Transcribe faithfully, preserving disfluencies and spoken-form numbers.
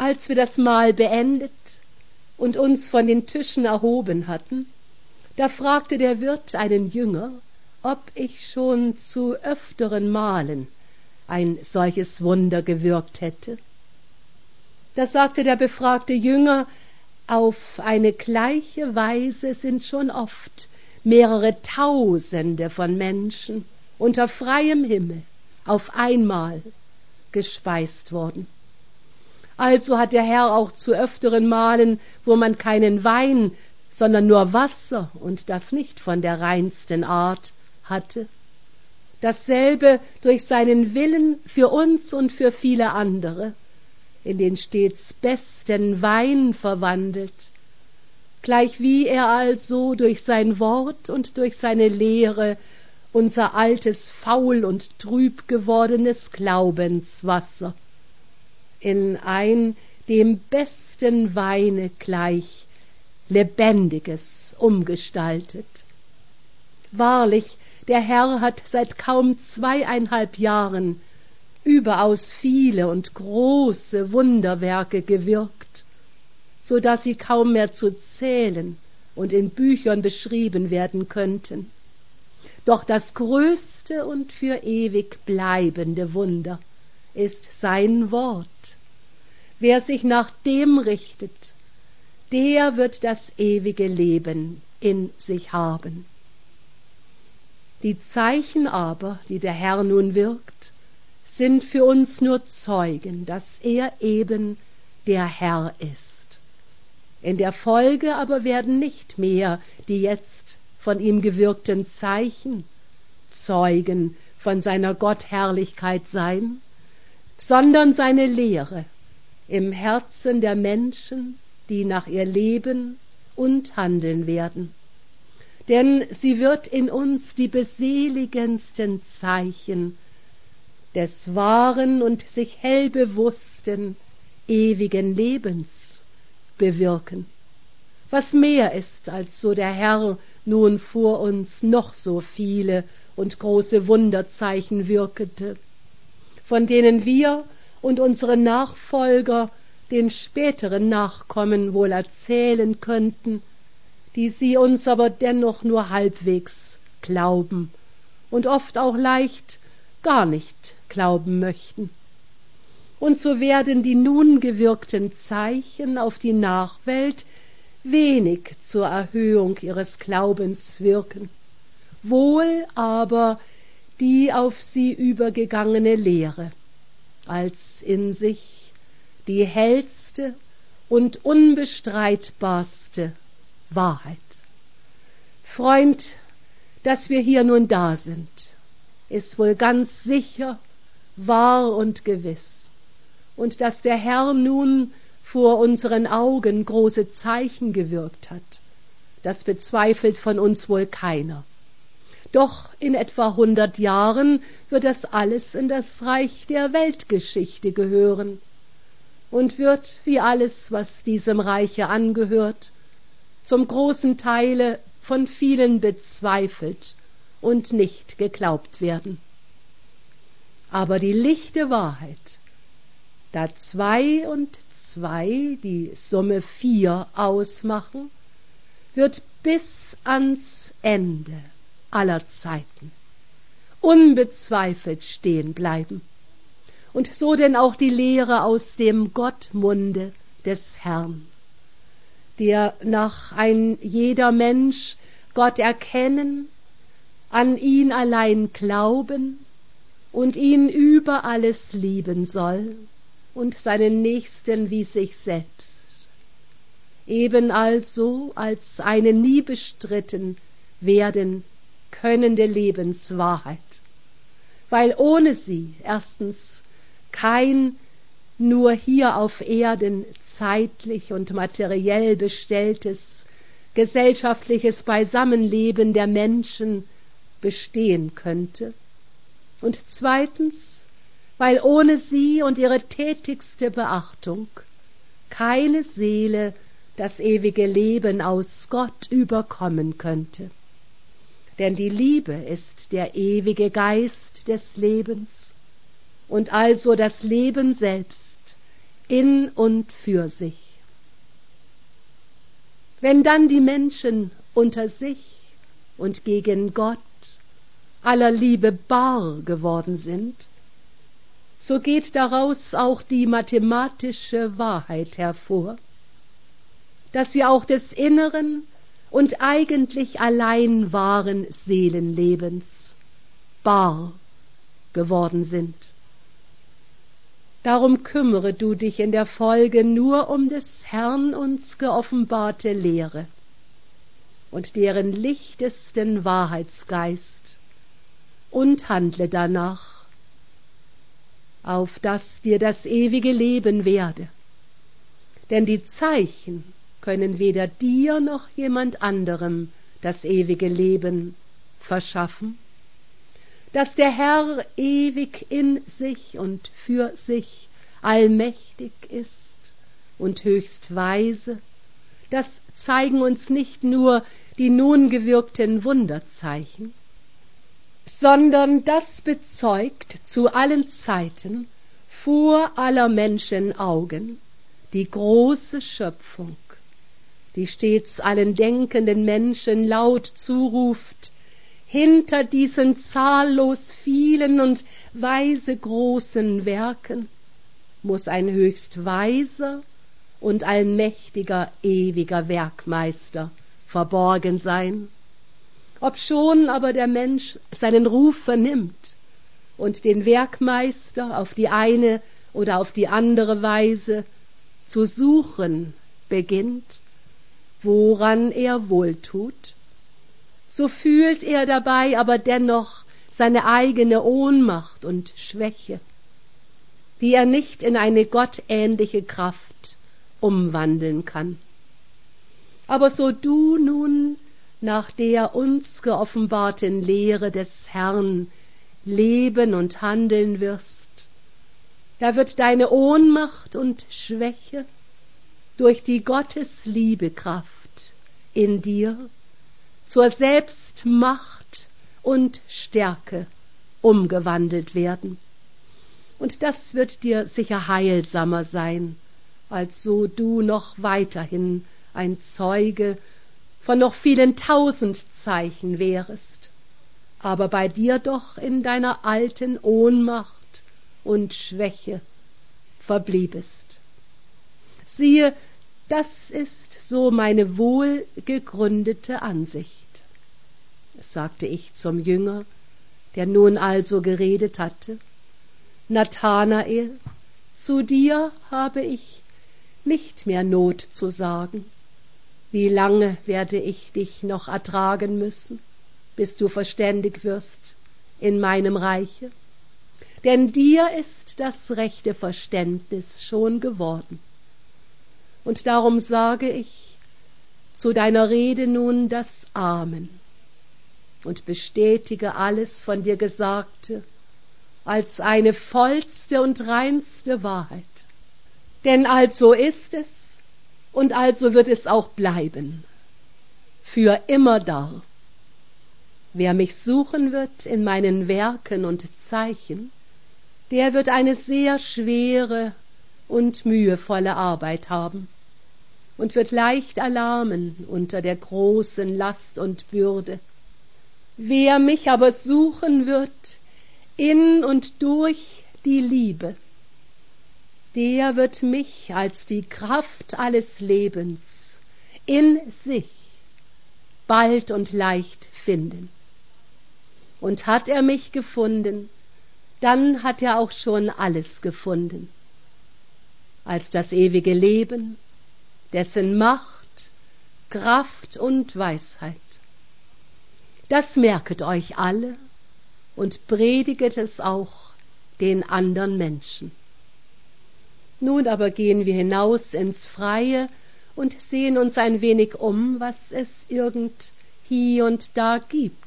Als wir das Mahl beendet und uns von den Tischen erhoben hatten, da fragte der Wirt einen Jünger, ob ich schon zu öfteren Malen ein solches Wunder gewirkt hätte. Da sagte der befragte Jünger, auf eine gleiche Weise sind schon oft mehrere Tausende von Menschen unter freiem Himmel auf einmal gespeist worden. Also hat der Herr auch zu öfteren Malen, wo man keinen Wein, sondern nur Wasser und das nicht von der reinsten Art hatte, dasselbe durch seinen Willen für uns und für viele andere in den stets besten Wein verwandelt, gleichwie er also durch sein Wort und durch seine Lehre unser altes, faul und trüb gewordenes Glaubenswasser in ein dem besten Weine gleich Lebendiges umgestaltet. Wahrlich, der Herr hat seit kaum zweieinhalb Jahren überaus viele und große Wunderwerke gewirkt, so daß sie kaum mehr zu zählen und in Büchern beschrieben werden könnten. Doch das größte und für ewig bleibende Wunder ist sein Wort. Wer sich nach dem richtet, der wird das ewige Leben in sich haben. Die Zeichen aber, die der Herr nun wirkt, sind für uns nur Zeugen, dass er eben der Herr ist. In der Folge aber werden nicht mehr die jetzt von ihm gewirkten Zeichen Zeugen von seiner Gottherrlichkeit sein, sondern seine Lehre im Herzen der Menschen, die nach ihr leben und handeln werden. Denn sie wird in uns die beseligendsten Zeichen des wahren und sich hell bewussten ewigen Lebens bewirken. Was mehr ist, als so der Herr nun vor uns noch so viele und große Wunderzeichen wirkete, von denen wir und unsere Nachfolger den späteren Nachkommen wohl erzählen könnten, die sie uns aber dennoch nur halbwegs glauben und oft auch leicht gar nicht glauben möchten. Und so werden die nun gewirkten Zeichen auf die Nachwelt wenig zur Erhöhung ihres Glaubens wirken, wohl aber die auf sie übergegangene Lehre als in sich die hellste und unbestreitbarste Wahrheit. Freund, dass wir hier nun da sind, ist wohl ganz sicher, wahr und gewiss, und dass der Herr nun vor unseren Augen große Zeichen gewirkt hat, das bezweifelt von uns wohl keiner. Doch in etwa hundert Jahren wird das alles in das Reich der Weltgeschichte gehören und wird, wie alles, was diesem Reiche angehört, zum großen Teile von vielen bezweifelt und nicht geglaubt werden. Aber die lichte Wahrheit, da zwei und zwei die Summe vier ausmachen, wird bis ans Ende aller Zeiten unbezweifelt stehen bleiben. Und so denn auch die Lehre aus dem Gottmunde des Herrn, der nach ein jeder Mensch Gott erkennen, an ihn allein glauben und ihn über alles lieben soll und seinen Nächsten wie sich selbst. Eben also als eine nie bestritten werden könnende Lebenswahrheit, weil ohne sie erstens kein nur hier auf Erden zeitlich und materiell bestelltes gesellschaftliches Beisammenleben der Menschen bestehen könnte, und zweitens, weil ohne sie und ihre tätigste Beachtung keine Seele das ewige Leben aus Gott überkommen könnte. Denn die Liebe ist der ewige Geist des Lebens und also das Leben selbst in und für sich. Wenn dann die Menschen unter sich und gegen Gott aller Liebe bar geworden sind, so geht daraus auch die mathematische Wahrheit hervor, dass sie auch des inneren und eigentlich allein wahren Seelenlebens bar geworden sind. Darum kümmere du dich in der Folge nur um des Herrn uns geoffenbarte Lehre und deren lichtesten Wahrheitsgeist und handle danach, auf dass dir das ewige Leben werde. Denn die Zeichen können weder dir noch jemand anderem das ewige Leben verschaffen, dass der Herr ewig in sich und für sich allmächtig ist und höchst weise, das zeigen uns nicht nur die nun gewirkten Wunderzeichen, sondern das bezeugt zu allen Zeiten vor aller Menschen Augen die große Schöpfung, die stets allen denkenden Menschen laut zuruft: Hinter diesen zahllos vielen und weise großen Werken muß ein höchst weiser und allmächtiger ewiger Werkmeister verborgen sein. Obschon aber der Mensch seinen Ruf vernimmt und den Werkmeister auf die eine oder auf die andere Weise zu suchen beginnt, woran er wohltut, so fühlt er dabei aber dennoch seine eigene Ohnmacht und Schwäche, die er nicht in eine gottähnliche Kraft umwandeln kann. Aber so du nun nach der uns geoffenbarten Lehre des Herrn leben und handeln wirst, da wird deine Ohnmacht und Schwäche durch die Gottesliebe-Kraft in dir zur Selbstmacht und Stärke umgewandelt werden. Und das wird dir sicher heilsamer sein, als so du noch weiterhin ein Zeuge von noch vielen tausend Zeichen wärest, aber bei dir doch in deiner alten Ohnmacht und Schwäche verbliebest. Siehe, das ist so meine wohlgegründete Ansicht, sagte ich zum Jünger, der nun also geredet hatte. Nathanael, zu dir habe ich nicht mehr Not zu sagen. Wie lange werde ich dich noch ertragen müssen, bis du verständig wirst in meinem Reiche? Denn dir ist das rechte Verständnis schon geworden. Und darum sage ich zu deiner Rede nun das Amen und bestätige alles von dir Gesagte als eine vollste und reinste Wahrheit. Denn also ist es, und also wird es auch bleiben, für immerdar. Wer mich suchen wird in meinen Werken und Zeichen, der wird eine sehr schwere und mühevolle Arbeit haben und wird leicht erlahmen unter der großen Last und Bürde. Wer mich aber suchen wird in und durch die Liebe, der wird mich als die Kraft alles Lebens in sich bald und leicht finden. Und hat er mich gefunden, dann hat er auch schon alles gefunden, als das ewige Leben, dessen Macht, Kraft und Weisheit. Das merket euch alle und prediget es auch den andern Menschen. Nun aber gehen wir hinaus ins Freie und sehen uns ein wenig um, was es irgend hie und da gibt